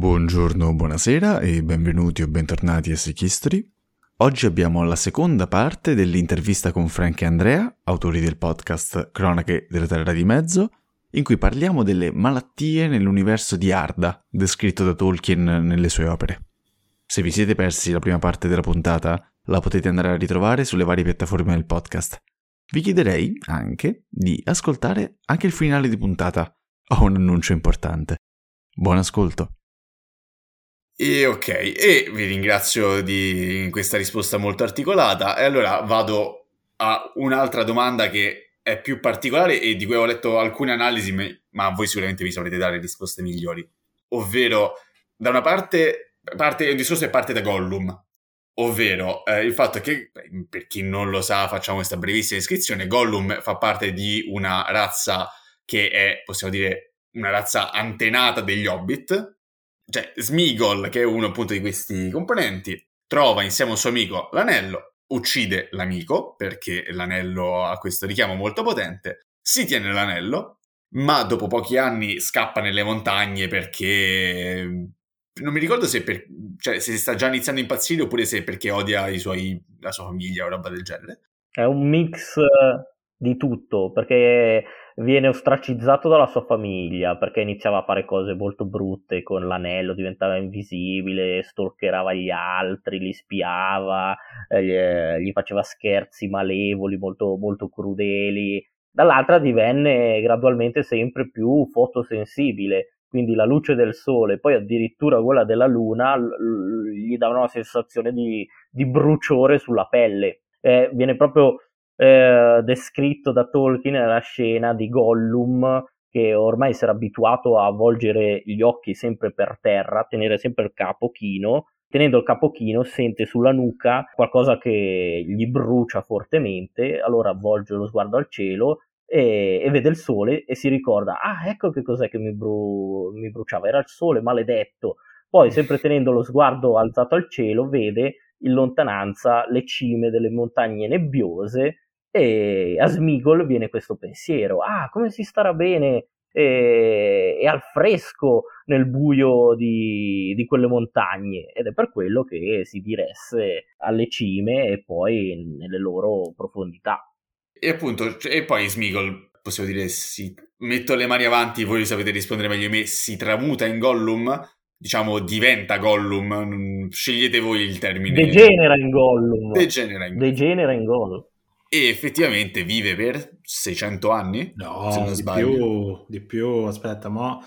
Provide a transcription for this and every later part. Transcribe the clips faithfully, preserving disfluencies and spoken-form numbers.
Buongiorno, buonasera e benvenuti o bentornati a Sick History. Oggi abbiamo la seconda parte dell'intervista con Frank e Andrea, autori del podcast Cronache della Terra di Mezzo, in cui parliamo delle malattie nell'universo di Arda, descritto da Tolkien nelle sue opere. Se vi siete persi la prima parte della puntata, la potete andare a ritrovare sulle varie piattaforme del podcast. Vi chiederei anche di ascoltare anche il finale di puntata. Ho un annuncio importante. Buon ascolto! E ok, e vi ringrazio di questa risposta molto articolata. E allora vado a un'altra domanda che è più particolare e di cui ho letto alcune analisi, ma voi sicuramente vi saprete dare risposte migliori. Ovvero, da una parte, parte il discorso è parte da Gollum, ovvero eh, il fatto che, per chi non lo sa, facciamo questa brevissima descrizione. Gollum fa parte di una razza che è, possiamo dire, una razza antenata degli Hobbit. Cioè, Smeagol, che è uno appunto di questi componenti, trova insieme a un suo amico l'anello, uccide l'amico, perché l'anello ha questo richiamo molto potente, si tiene l'anello, ma dopo pochi anni scappa nelle montagne perché... non mi ricordo se, per... cioè, se sta già iniziando a impazzire oppure se perché odia i suoi... la sua famiglia o roba del genere. È un mix di tutto, perché viene ostracizzato dalla sua famiglia, perché iniziava a fare cose molto brutte con l'anello, diventava invisibile, stalkerava gli altri, li spiava, eh, gli faceva scherzi malevoli, molto, molto crudeli. Dall'altra divenne gradualmente sempre più fotosensibile, quindi la luce del sole, poi addirittura quella della luna, l- gli dava una sensazione di, di bruciore sulla pelle. Eh, viene proprio eh, descritto da Tolkien nella scena di Gollum che ormai si era abituato a volgere gli occhi sempre per terra, tenere sempre il capo chino. Tenendo il capo chino sente sulla nuca qualcosa che gli brucia fortemente, allora volge lo sguardo al cielo e, e vede il sole e si ricorda: ah, ecco che cos'è che mi, bru- mi bruciava, era il sole maledetto. Poi, sempre tenendo lo sguardo alzato al cielo, vede in lontananza le cime delle montagne nebbiose e a Smeagol viene questo pensiero: ah, come si starà bene e, e al fresco nel buio di, di quelle montagne, ed è per quello che si diresse alle cime e poi nelle loro profondità. E appunto, e poi Smeagol, possiamo dire, si metto le mani avanti, voi sapete rispondere meglio di me, si tramuta in Gollum, diciamo diventa Gollum, scegliete voi il termine. Degenera in Gollum. Degenera in Gollum. Degenera in Gollum. E effettivamente vive per seicento anni? No, se non di sbaglio. più, di più, aspetta, mo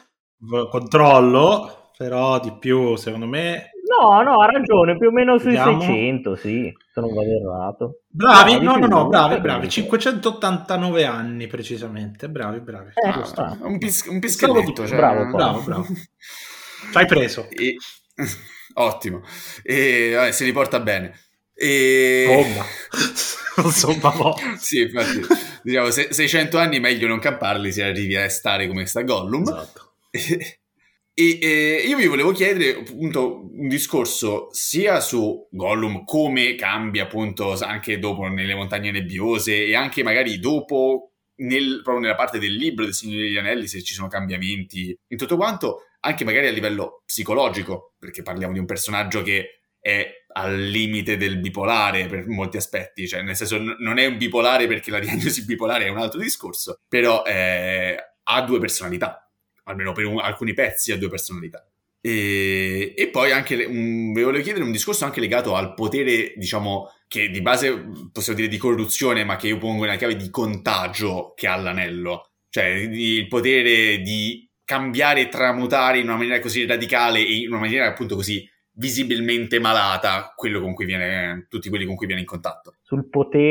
controllo, però di più, secondo me. No, no, ha ragione, più o meno sui Vediamo. seicento, sì, se non vado errato. Bravi, no, no, no, no, bravi, per bravi, me. cinquecentottantanove anni precisamente, bravi, bravi. Eh, ah, un, pis- un Pensavo pischelletto. di- Cioè... bravo, bravo, bravo. L'hai preso. E... Ottimo. E vabbè, si riporta bene. E... Bomba. Insomma, no. Sì, infatti, diciamo, se, seicento anni meglio non camparli se arrivi a stare come sta Gollum. Esatto. E, e, e io vi volevo chiedere appunto un discorso sia su Gollum, come cambia appunto anche dopo nelle montagne nebbiose e anche magari dopo nel, proprio nella parte del libro del Signore degli Anelli, se ci sono cambiamenti in tutto quanto, anche magari a livello psicologico, perché parliamo di un personaggio che è al limite del bipolare per molti aspetti, cioè nel senso n- non è un bipolare perché la diagnosi bipolare è un altro discorso, però eh, ha due personalità, almeno per un, alcuni pezzi ha due personalità. E, e poi anche un, vi volevo chiedere un discorso anche legato al potere, diciamo, che di base possiamo dire di corruzione, ma che io pongo nella chiave di contagio che ha l'anello, cioè il potere di cambiare e tramutare in una maniera così radicale e in una maniera appunto così visibilmente malata quello con cui viene, tutti quelli con cui viene in contatto. Sul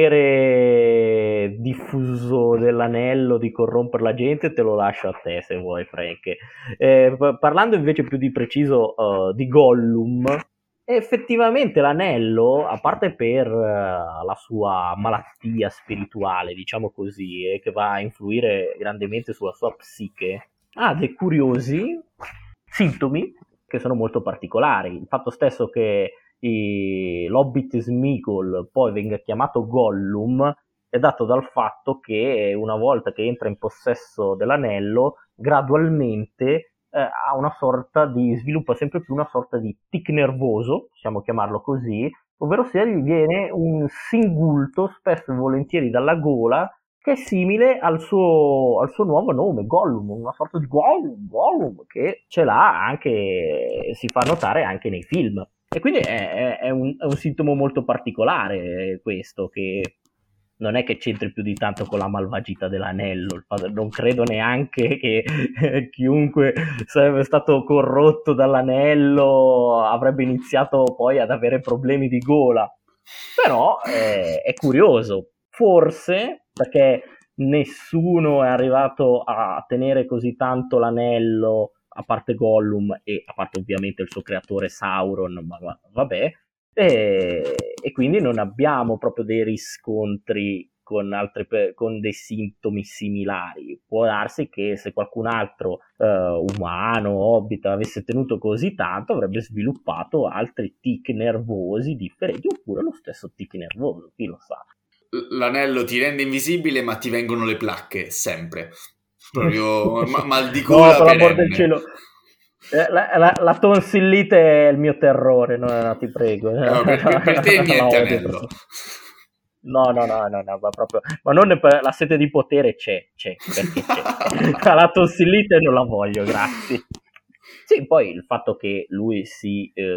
potere diffuso dell'anello di corrompere la gente te lo lascio a te se vuoi, Frank. Eh, parlando invece più di preciso uh, di Gollum, effettivamente l'anello, a parte per uh, la sua malattia spirituale, diciamo così, eh, che va a influire grandemente sulla sua psiche, ha dei curiosi sintomi che sono molto particolari. Il fatto stesso che i, l'Hobbit Smeagol poi venga chiamato Gollum è dato dal fatto che una volta che entra in possesso dell'anello gradualmente eh, ha una sorta di, sviluppa sempre più una sorta di tic nervoso, possiamo chiamarlo così, ovvero sia gli viene un singulto spesso e volentieri dalla gola che è simile al suo, al suo nuovo nome, Gollum, una sorta di Gollum, Gollum, che ce l'ha anche, si fa notare anche nei film. E quindi è, è, un, è un sintomo molto particolare questo, che non è che c'entri più di tanto con la malvagità dell'anello. Non credo neanche che eh, chiunque sarebbe stato corrotto dall'anello avrebbe iniziato poi ad avere problemi di gola. Però eh, è curioso. Forse perché nessuno è arrivato a tenere così tanto l'anello, a parte Gollum e a parte ovviamente il suo creatore Sauron, ma vabbè, e, e quindi non abbiamo proprio dei riscontri con, altre, con dei sintomi similari. Può darsi che se qualcun altro uh, umano, hobbit, avesse tenuto così tanto, avrebbe sviluppato altri tic nervosi differenti, oppure lo stesso tic nervoso, chi lo sa. L'anello ti rende invisibile, ma ti vengono le placche sempre. Proprio ma- mal di gola. No, per l'amor del cielo. La, la, la tonsillite è il mio terrore, no, no, ti prego. No, per, per, per te niente anello. No, no, no, no, no, ma proprio, ma non per la sete di potere c'è, c'è, perché c'è. La tonsillite non la voglio, grazie. Sì, poi il fatto che lui si, eh,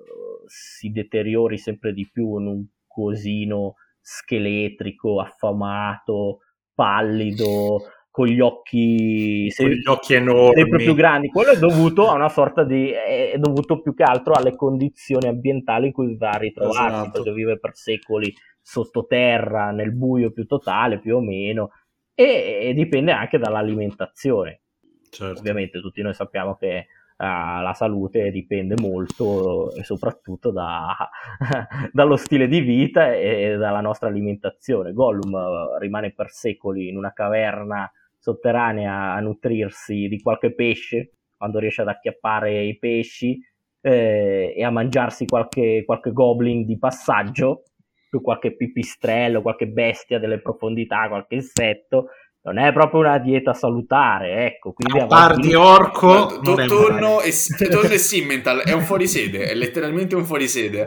si deteriori sempre di più in un cosino scheletrico, affamato, pallido, con gli occhi, con gli occhi enormi, sempre più grandi, quello è dovuto a una sorta di, è dovuto più che altro alle condizioni ambientali in cui va a ritrovarsi, esatto. Perché vive per secoli sottoterra, nel buio più totale, più o meno, e, e dipende anche dall'alimentazione. Certo. Ovviamente tutti noi sappiamo che Uh, la salute dipende molto e soprattutto da, dallo stile di vita e dalla nostra alimentazione. Gollum uh, rimane per secoli in una caverna sotterranea a nutrirsi di qualche pesce, quando riesce ad acchiappare i pesci, eh, e a mangiarsi qualche, qualche goblin di passaggio, più qualche pipistrello, qualche bestia delle profondità, qualche insetto. Non è proprio una dieta salutare, ecco. Quindi a parte orco, no, Tonno e, Tonno e Simmental è un fuorisede, è letteralmente un fuorisede.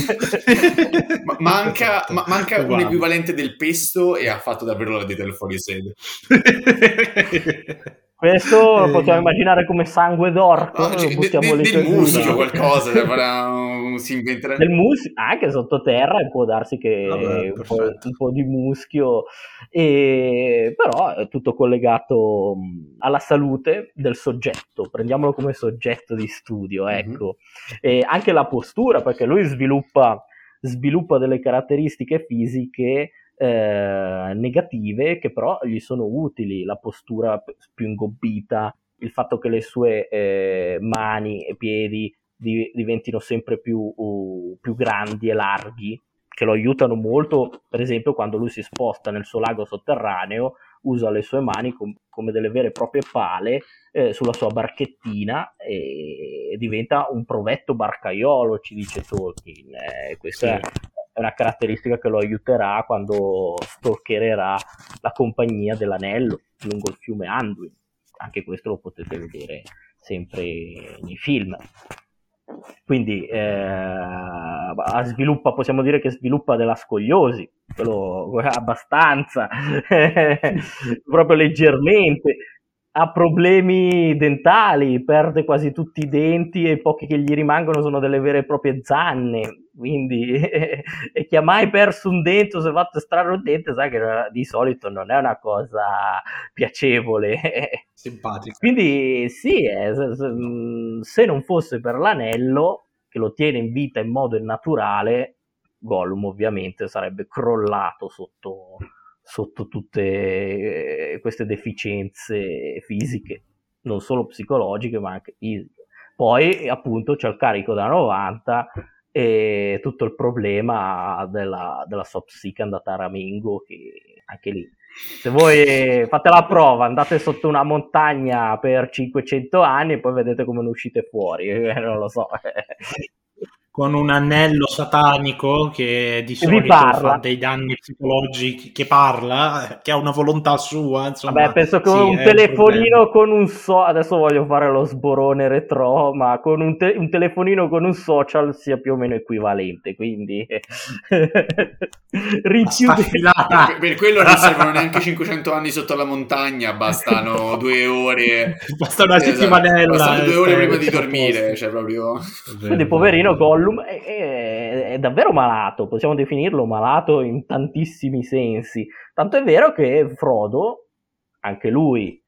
ma, manca, ma, manca un equivalente del pesto e ha fatto davvero la dieta del fuorisede. Questo lo possiamo immaginare come sangue d'orco, no, cioè, de, de, del muschio qualcosa, un, si inventerà. Del muschio, anche sottoterra può darsi che Vabbè, un, po', un po' di muschio, e, però è tutto collegato alla salute del soggetto, prendiamolo come soggetto di studio, ecco. Mm-hmm. E anche la postura, perché lui sviluppa, sviluppa delle caratteristiche fisiche Eh, negative che però gli sono utili, la postura più ingobbita, il fatto che le sue eh, mani e piedi di, diventino sempre più, uh, più grandi e larghi, che lo aiutano molto, per esempio quando lui si sposta nel suo lago sotterraneo, usa le sue mani com- come delle vere e proprie pale eh, sulla sua barchettina e, e diventa un provetto barcaiolo, ci dice Tolkien. Eh, questa sì. è è una caratteristica che lo aiuterà quando stalkererà la compagnia dell'anello lungo il fiume Anduin. Anche questo lo potete vedere sempre nei film. Quindi eh, sviluppa, possiamo dire che sviluppa della scoliosi, quello abbastanza, proprio leggermente. Ha problemi dentali, perde quasi tutti i denti e i pochi che gli rimangono sono delle vere e proprie zanne, quindi e chi ha mai perso un dente o si è fatto estrarre un dente sa che di solito non è una cosa piacevole, simpatica. Quindi sì, eh, se non fosse per l'anello che lo tiene in vita in modo innaturale, Gollum ovviamente sarebbe crollato sotto sotto tutte queste deficienze fisiche, non solo psicologiche ma anche fisiche. Poi appunto c'è il carico da novanta e tutto il problema della, della sua psiche andata a ramengo, che anche lì, se voi fate la prova, andate sotto una montagna per cinquecento anni e poi vedete come ne uscite fuori, non lo so. con un anello satanico che di solito fa dei danni psicologici, che parla, che ha una volontà sua, insomma. Vabbè, penso che sì, un telefonino un con un so adesso voglio fare lo sborone retro, ma con un, te- un telefonino con un social sia più o meno equivalente, quindi richiude... per, per quello non servono neanche cinquecento anni sotto la montagna, bastano due ore, basta una esatto, settimanella, bastano due ore prima di dormire, cioè proprio... Quindi poverino Gollum è, è, è davvero malato, possiamo definirlo malato in tantissimi sensi, tanto è vero che Frodo, anche lui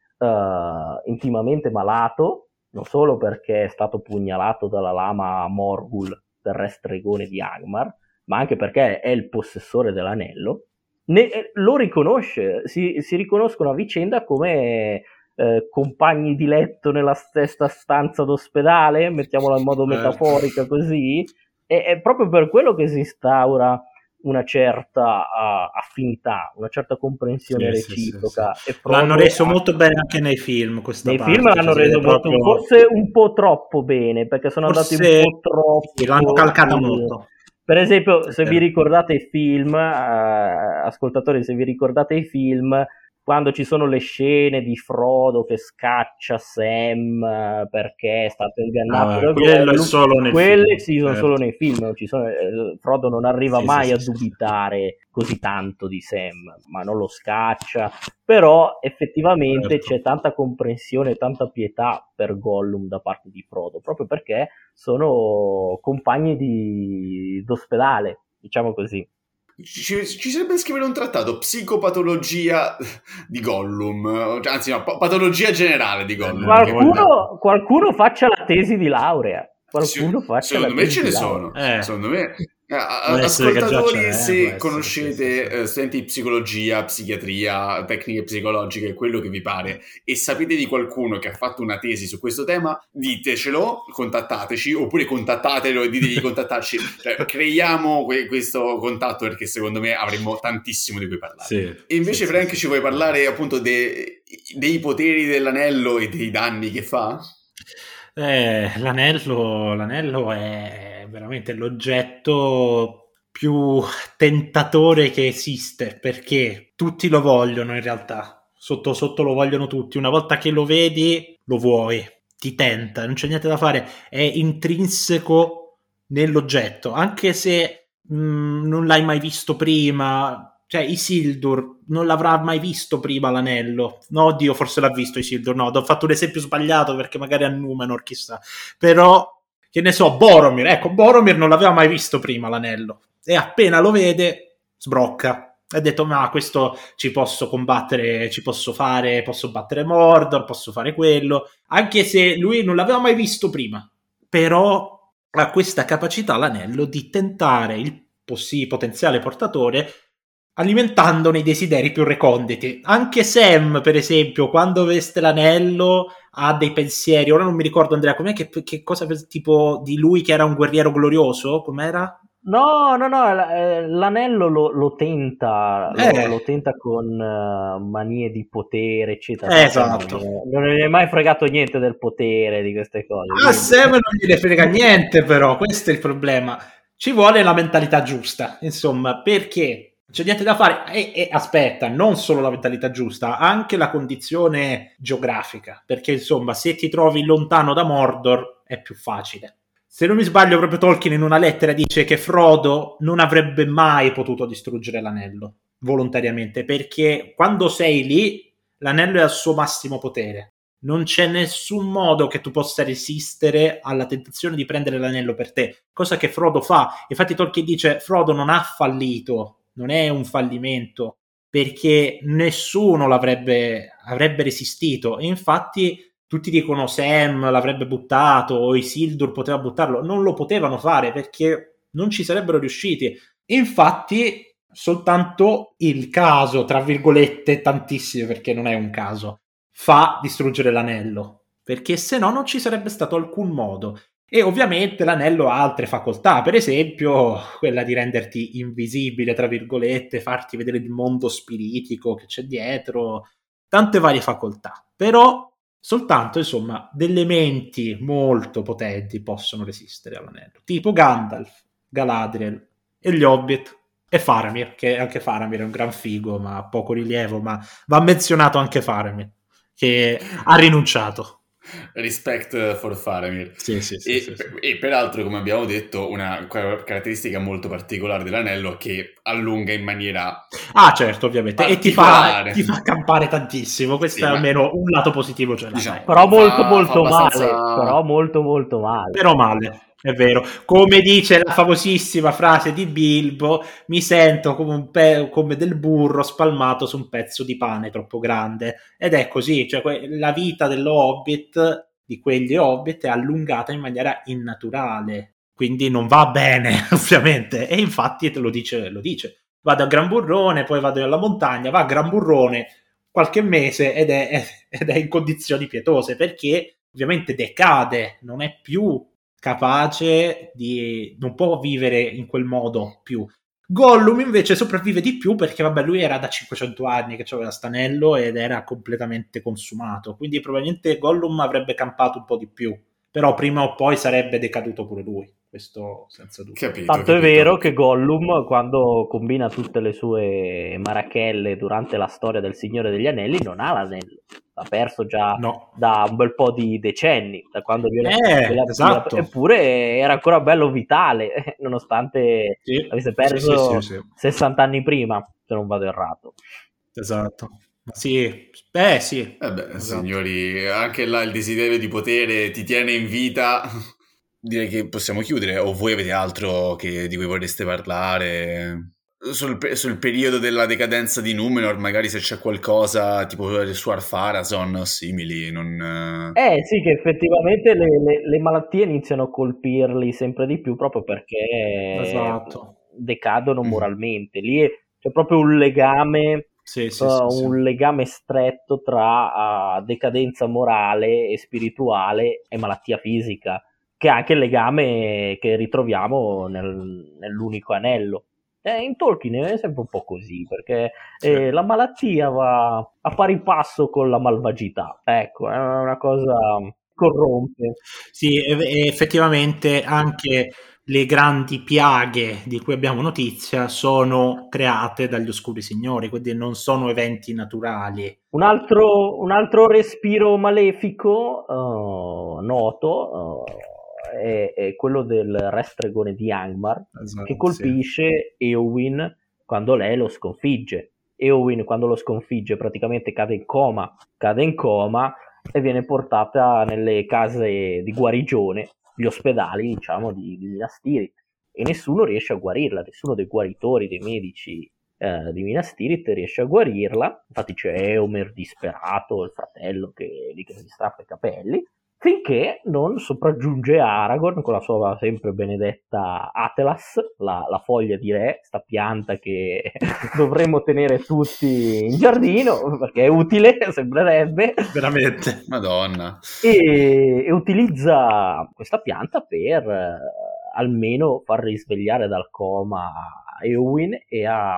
uh, intimamente malato, non solo perché è stato pugnalato dalla lama Morgul, del re stregone di Angmar, ma anche perché è il possessore dell'anello, ne, lo riconosce, si, si riconoscono a vicenda come eh, compagni di letto nella stessa stanza d'ospedale, mettiamola in modo metaforico così, e è proprio per quello che si instaura una certa uh, affinità, una certa comprensione sì, reciproca. sì, sì, sì. E l'hanno reso ha... molto bene anche nei film. Questa nei parte, film l'hanno cioè, reso molto, proprio... forse un po' troppo bene, perché sono forse andati un po' troppo. Sì, l'hanno calcata molto. Per esempio, se vi ricordate i film, eh, ascoltatori, se vi ricordate i film, quando ci sono le scene di Frodo che scaccia Sam eh, perché è stato ingannato ah, da quello Gollum, è solo nei quelle film, sì, sono certo. solo nei film, non ci sono, eh, Frodo non arriva sì, mai sì, a sì, dubitare sì. così tanto di Sam, ma non lo scaccia, però effettivamente certo. c'è tanta comprensione, tanta pietà per Gollum da parte di Frodo, proprio perché sono compagni di d'ospedale, diciamo così. Ci, ci sarebbe da scrivere un trattato psicopatologia di Gollum, anzi no, patologia generale di Gollum. Qualcuno, qualcuno faccia la tesi di laurea. Qualcuno sì, faccia secondo la me tesi ce ne di sono. Eh. Secondo me. Ascoltatori, se conoscete essere, sì, sì. studenti di psicologia, psichiatria, tecniche psicologiche, quello che vi pare, e sapete di qualcuno che ha fatto una tesi su questo tema, ditecelo, contattateci, oppure contattatelo e ditegli di contattarci. Cioè, creiamo que- questo contatto, perché secondo me avremmo tantissimo di cui parlare. Sì, e invece, sì, Frank, sì, ci sì, vuoi sì. parlare appunto de- dei poteri dell'anello e dei danni che fa? Eh, l'anello, l'anello è veramente l'oggetto più tentatore che esiste, perché tutti lo vogliono in realtà, sotto sotto lo vogliono tutti, una volta che lo vedi lo vuoi, ti tenta, non c'è niente da fare, è intrinseco nell'oggetto, anche se mh, non l'hai mai visto prima. Cioè Isildur non l'avrà mai visto prima l'anello, no, oddio, forse l'ha visto Isildur, no, ho fatto un esempio sbagliato perché magari a Numenor, chissà, però che ne so, Boromir, ecco, Boromir non l'aveva mai visto prima l'anello e appena lo vede sbrocca, ha detto ma questo ci posso combattere, ci posso fare, posso battere Mordor, posso fare quello, anche se lui non l'aveva mai visto prima, però ha questa capacità l'anello di tentare il possi- potenziale portatore alimentandone i desideri più reconditi. Anche Sam, per esempio, quando veste l'anello ha dei pensieri. Ora non mi ricordo, Andrea, com'è che, che cosa tipo di lui che era un guerriero glorioso? Com'era? No, no, no, l'anello lo, lo tenta, Eh. lo, lo tenta con uh, manie di potere, eccetera. Eh, esatto. Non, non ne è mai fregato niente del potere, di queste cose. A Sam non gliene frega niente, però, questo è il problema. Ci vuole la mentalità giusta, insomma, perché c'è niente da fare. E, e aspetta, non solo la mentalità giusta, anche la condizione geografica, perché insomma, se ti trovi lontano da Mordor è più facile. Se non mi sbaglio, proprio Tolkien in una lettera dice che Frodo non avrebbe mai potuto distruggere l'anello volontariamente, perché quando sei lì l'anello è al suo massimo potere. Non c'è nessun modo che tu possa resistere alla tentazione di prendere l'anello per te, cosa che Frodo fa. Infatti Tolkien dice Frodo non ha fallito, non è un fallimento, perché nessuno l'avrebbe avrebbe resistito. E infatti tutti dicono Sam l'avrebbe buttato o Isildur poteva buttarlo, non lo potevano fare perché non ci sarebbero riusciti. Infatti soltanto il caso, tra virgolette tantissime, perché non è un caso, fa distruggere l'anello, perché se no non ci sarebbe stato alcun modo. E ovviamente l'anello ha altre facoltà, per esempio quella di renderti invisibile, tra virgolette, farti vedere il mondo spiritico che c'è dietro, tante varie facoltà. Però Soltanto, insomma, delle menti molto potenti possono resistere all'anello, tipo Gandalf, Galadriel e gli Hobbit e Faramir, che anche Faramir è un gran figo, ma ha poco rilievo, ma va menzionato anche Faramir, che ha rinunciato. Respect for Faramir. Sì, sì, sì, e, sì, sì. e peraltro, come abbiamo detto, una caratteristica molto particolare dell'anello è che allunga in maniera ah certo, ovviamente, e ti fa, ti fa campare tantissimo. Questo sì, è almeno un lato positivo, cioè diciamo, però molto fa, molto fa abbastanza... male però molto molto male però male, è vero, come dice la famosissima frase di Bilbo, mi sento come, un pe- come del burro spalmato su un pezzo di pane troppo grande, ed è così, cioè que- la vita dello Hobbit, di quegli Hobbit, è allungata in maniera innaturale, quindi non va bene ovviamente, e infatti te lo dice, lo dice. Vado a Gran Burrone, poi vado alla montagna, va a Gran Burrone qualche mese ed è, ed è in condizioni pietose, perché ovviamente decade, non è più capace di... non può vivere in quel modo più. Gollum invece sopravvive di più perché vabbè, lui era da cinquecento anni che aveva stanello ed era completamente consumato, quindi probabilmente Gollum avrebbe campato un po' di più, però prima o poi sarebbe decaduto pure lui, questo senza dubbio. Capito, tanto capito. È vero che Gollum, quando combina tutte le sue marachelle durante la storia del Signore degli Anelli, non ha l'anello, l'ha perso già no. da un bel po' di decenni, da quando viene, eh, viene esatto. eppure era ancora bello vitale, nonostante sì, avesse perso sì, sì, sì, sì. sessanta anni prima, se non vado errato. Esatto. Sì, beh sì. Eh beh, esatto. Signori, anche là il desiderio di potere ti tiene in vita. Direi che possiamo chiudere, o voi avete altro che, di cui vorreste parlare? Sul, sul periodo della decadenza di Numenor, magari se c'è qualcosa tipo su Ar-Pharazôn o simili, non... Eh sì, che effettivamente le, le, le malattie iniziano a colpirli sempre di più proprio perché esatto. decadono moralmente. Lì c'è proprio un legame, sì, sì, uh, sì, un sì. legame stretto tra uh, decadenza morale e spirituale e malattia fisica, che è anche il legame che ritroviamo nel, nell'unico anello. Eh, in Tolkien è sempre un po' così, perché eh, la malattia va a pari passo con la malvagità, ecco, è una cosa corrompe. Sì, e effettivamente anche le grandi piaghe di cui abbiamo notizia sono create dagli oscuri signori, quindi non sono eventi naturali. Un altro, un altro respiro malefico uh, noto uh, è, è quello del re stregone di Angmar, esatto, che colpisce sì. Eowyn quando lei lo sconfigge. Eowyn quando lo sconfigge praticamente cade in coma, cade in coma e viene portata nelle case di guarigione, gli ospedali diciamo di, di Minas Tirith, e nessuno riesce a guarirla, nessuno dei guaritori, dei medici eh, di Minas Tirith riesce a guarirla. Infatti c'è Eomer disperato, il fratello che, che si strappa i capelli, finché non sopraggiunge Aragorn con la sua sempre benedetta Atelas, la, la foglia di re, sta pianta che dovremmo tenere tutti in giardino perché è utile, sembrerebbe. Veramente. Madonna. E, e utilizza questa pianta per eh, almeno far risvegliare dal coma Eowyn e a,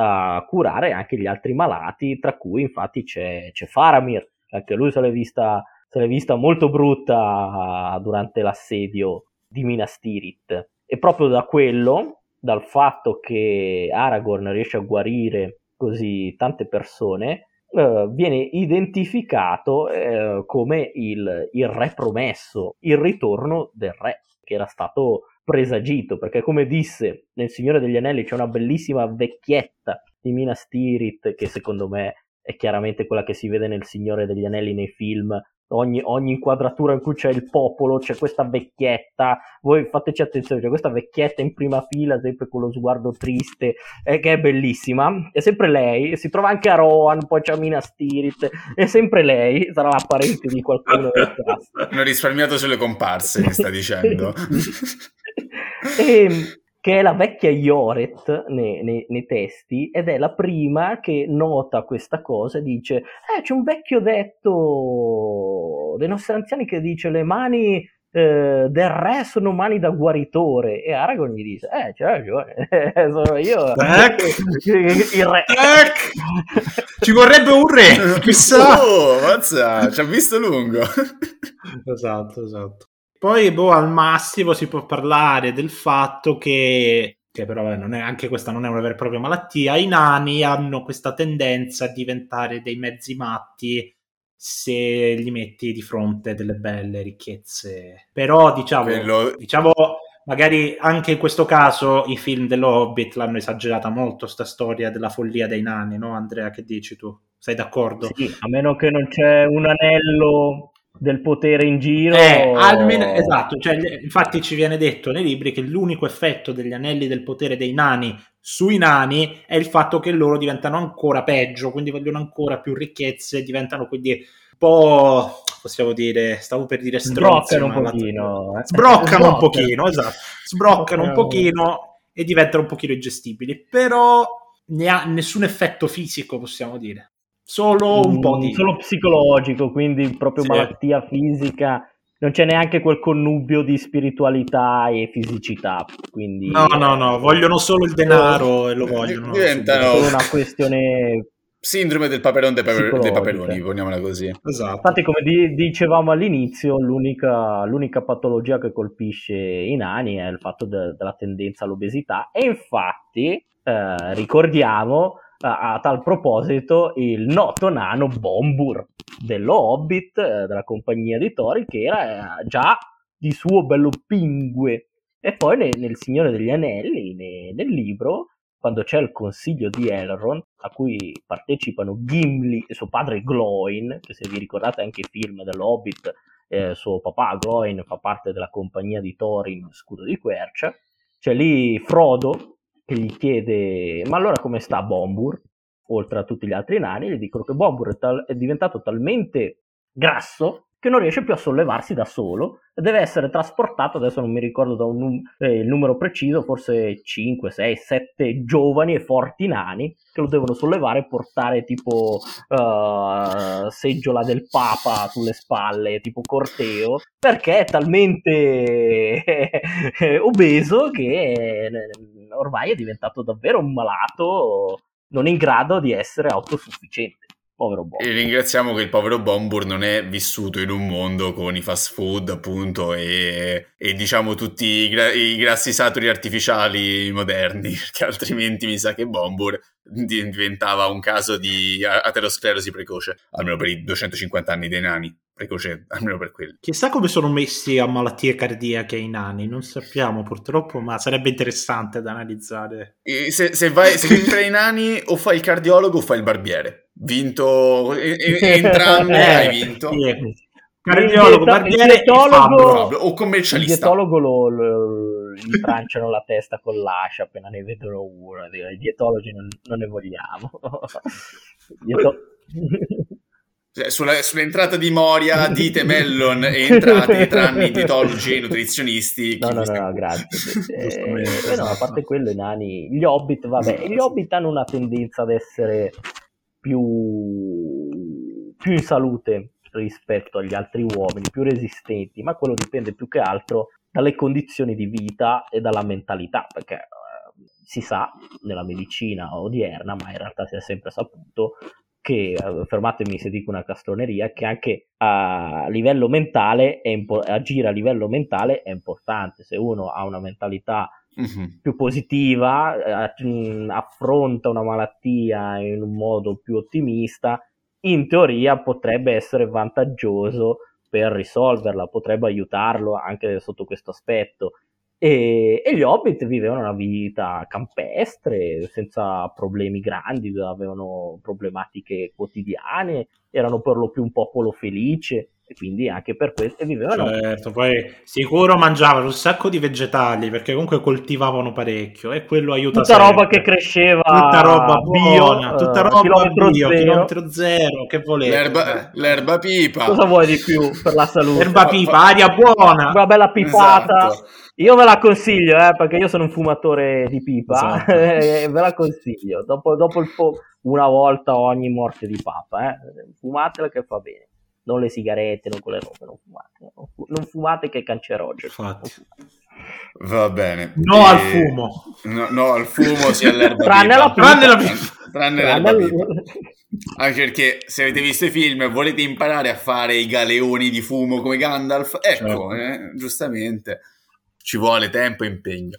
a curare anche gli altri malati, tra cui infatti c'è, c'è Faramir, anche lui se l'è vista... se l'è vista molto brutta durante l'assedio di Minas Tirith, e proprio da quello, dal fatto che Aragorn riesce a guarire così tante persone, eh, viene identificato eh, come il, il re promesso, il ritorno del re, che era stato presagito, perché come disse nel Signore degli Anelli c'è una bellissima vecchietta di Minas Tirith che secondo me è chiaramente quella che si vede nel Signore degli Anelli nei film. Ogni, ogni inquadratura in cui c'è il popolo, c'è questa vecchietta, voi fateci attenzione, c'è questa vecchietta in prima fila, sempre con lo sguardo triste, eh, che è bellissima, è sempre lei, si trova anche a Rohan, poi c'è Minas Tirith, è sempre lei, sarà la parente di qualcuno del cast. Hanno risparmiato sulle comparse, mi sta dicendo. E, che è la vecchia Ioret nei, nei, nei testi, ed è la prima che nota questa cosa e dice eh, c'è un vecchio detto dei nostri anziani che dice le mani eh, del re sono mani da guaritore, e Aragorn gli dice eh c'è ragione, sono io il re. Ci vorrebbe un re, chissà. Oh, mazza, ci ha visto lungo. Esatto, esatto. Poi boh, al massimo si può parlare del fatto che che però non è, anche questa non è una vera e propria malattia, i nani hanno questa tendenza a diventare dei mezzi matti se gli metti di fronte delle belle ricchezze. Però diciamo, Quello... diciamo magari anche in questo caso i film dello Hobbit l'hanno esagerata molto, sta storia della follia dei nani, no Andrea? Che dici tu? Sei d'accordo? Sì, a meno che non c'è un anello del potere in giro, eh, almeno, esatto, cioè, infatti ci viene detto nei libri che l'unico effetto degli anelli del potere dei nani sui nani è il fatto che loro diventano ancora peggio, quindi vogliono ancora più ricchezze, diventano quindi un po', possiamo dire, stavo per dire stronzi, sbroccano un pochino, eh. sbroccano un pochino, esatto, sbroccano un pochino e diventano un pochino ingestibili, però ne ha nessun effetto fisico, possiamo dire. Solo un po' di... solo psicologico, quindi proprio sì. Malattia fisica, non c'è neanche quel connubio di spiritualità e fisicità, quindi no no no vogliono solo il denaro eh, e lo vogliono, diventano è solo una questione sindrome del paperon dei, paper- dei paperoni, poniamola così. Esatto. Infatti, come di- dicevamo all'inizio, l'unica, l'unica patologia che colpisce i nani è il fatto de- della tendenza all'obesità, e infatti eh, ricordiamo a, a tal proposito il noto nano Bombur dello Hobbit, eh, della compagnia di Thorin, che era eh, già di suo bello pingue. E poi nel, nel Signore degli Anelli, ne, nel libro, quando c'è il consiglio di Elrond, a cui partecipano Gimli e suo padre Gloin, che se vi ricordate anche i film dello Hobbit, eh, suo papà Gloin fa parte della compagnia di Thorin, Scudo di Quercia, c'è lì Frodo che gli chiede ma allora come sta Bombur, oltre a tutti gli altri nani, gli dicono che Bombur è, tal- è diventato talmente grasso che non riesce più a sollevarsi da solo e deve essere trasportato, adesso non mi ricordo da un num- eh, il numero preciso, forse cinque, sei, sette giovani e forti nani che lo devono sollevare e portare tipo uh, seggiola del Papa sulle spalle, tipo corteo, perché è talmente obeso che ormai è diventato davvero un malato non in grado di essere autosufficiente. Povero Bombur. E ringraziamo che il povero Bombur non è vissuto in un mondo con i fast food, appunto, e, e diciamo tutti i, gra- i grassi saturi artificiali moderni, perché altrimenti mi sa che Bombur diventava un caso di aterosclerosi precoce, almeno per i duecentocinquanta anni dei nani. Precoce, almeno per quello. Chissà come sono messi a malattie cardiache i nani, non sappiamo purtroppo, ma sarebbe interessante da analizzare. E se, se vai se vai tra i nani o fai il cardiologo o fai il barbiere. Vinto e, e, entrambi eh, hai vinto. Sì. Cardiologo, dieta- barbiere dietologo, o commercialista. Il dietologo lo, lo, gli tranciano la testa con l'ascia appena ne vedono uno. I dietologi non, non ne vogliamo. Dieto- Sulla, sull'entrata di Moria dite Mellon e entrate tranne i dietologi e nutrizionisti. No, no, no, no, grazie. eh, eh, no, a parte quello, i nani, gli Hobbit, vabbè, gli Hobbit hanno una tendenza ad essere più, più in salute rispetto agli altri uomini, più resistenti, ma quello dipende più che altro dalle condizioni di vita e dalla mentalità, perché eh, si sa nella medicina odierna, ma in realtà si è sempre saputo, che, fermatemi se dico una castroneria, che anche a livello mentale è impo- agire a livello mentale è importante. Se uno ha una mentalità mm-hmm. più positiva, eh, affronta una malattia in un modo più ottimista, in teoria potrebbe essere vantaggioso per risolverla, potrebbe aiutarlo anche sotto questo aspetto. E, e gli Hobbit vivevano una vita campestre, senza problemi grandi, avevano problematiche quotidiane, erano per lo più un popolo felice, e quindi anche per questo vivevano. Certo, poi sicuro mangiavano un sacco di vegetali, perché comunque coltivavano parecchio e quello aiuta tutta sempre. Roba che cresceva, tutta roba buona, bio, tutta roba chilometro bio, zero. chilometro zero, che volete? L'erba, l'erba pipa. Cosa vuoi di più per la salute? Erba pipa, aria buona. Una bella pipata. Esatto. Io ve la consiglio, eh, perché io sono un fumatore di pipa, esatto. Ve la consiglio. Dopo, dopo il po- una volta ogni morte di papa, eh. Fumatela che fa bene. non le sigarette, non quelle robe, non fumate, non, fu- non fumate che è cancerogeno. Va bene. No e... al fumo. No, no al fumo sia all'erba Tranne la viva. Tranne la pipa. Tranne l'erba viva. Anche perché se avete visto i film e volete imparare a fare i galeoni di fumo come Gandalf, ecco, certo. eh, giustamente ci vuole tempo e impegno.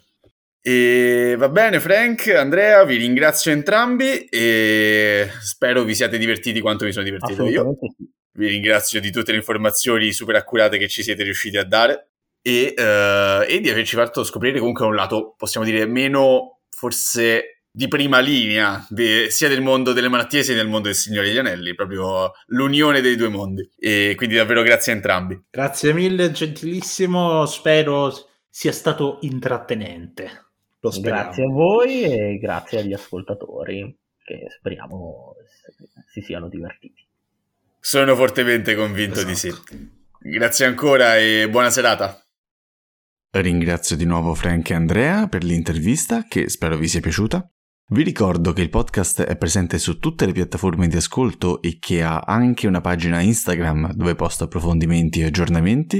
E va bene, Frank, Andrea, vi ringrazio entrambi e spero vi siate divertiti quanto mi sono divertito io. Sì. Vi ringrazio di tutte le informazioni super accurate che ci siete riusciti a dare e, uh, e di averci fatto scoprire comunque un lato, possiamo dire, meno forse di prima linea, de, sia del mondo delle malattie sia del mondo del Signore degli Anelli, proprio l'unione dei due mondi. E quindi davvero grazie a entrambi. Grazie mille, gentilissimo, spero sia stato intrattenente. Lo grazie a voi e grazie agli ascoltatori che speriamo si siano divertiti. Sono fortemente convinto esatto. di sì. Grazie ancora e buona serata. Ringrazio di nuovo Frank e Andrea per l'intervista che spero vi sia piaciuta. Vi ricordo che il podcast è presente su tutte le piattaforme di ascolto e che ha anche una pagina Instagram dove posto approfondimenti e aggiornamenti.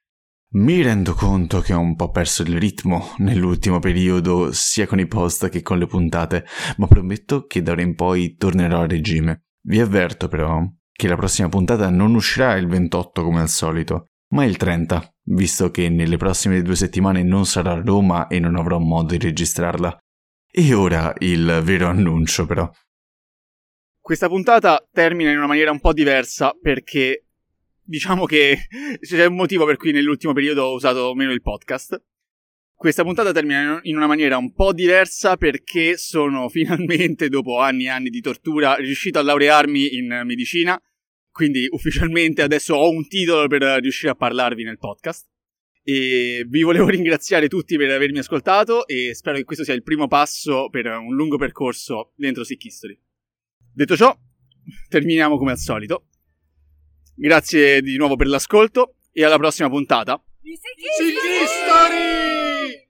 Mi rendo conto che ho un po' perso il ritmo nell'ultimo periodo, sia con i post che con le puntate, ma prometto che da ora in poi tornerò a regime. Vi avverto però che la prossima puntata non uscirà il ventotto come al solito, ma il trenta, visto che nelle prossime due settimane non sarò a Roma e non avrò modo di registrarla. E ora il vero annuncio però. Questa puntata termina in una maniera un po' diversa perché diciamo che c'è un motivo per cui nell'ultimo periodo ho usato meno il podcast. Questa puntata termina in una maniera un po' diversa perché sono finalmente, dopo anni e anni di tortura, riuscito a laurearmi in medicina. Quindi ufficialmente adesso ho un titolo per riuscire a parlarvi nel podcast. E vi volevo ringraziare tutti per avermi ascoltato e spero che questo sia il primo passo per un lungo percorso dentro Sick History. Detto ciò, terminiamo come al solito. Grazie di nuovo per l'ascolto e alla prossima puntata. Sick History!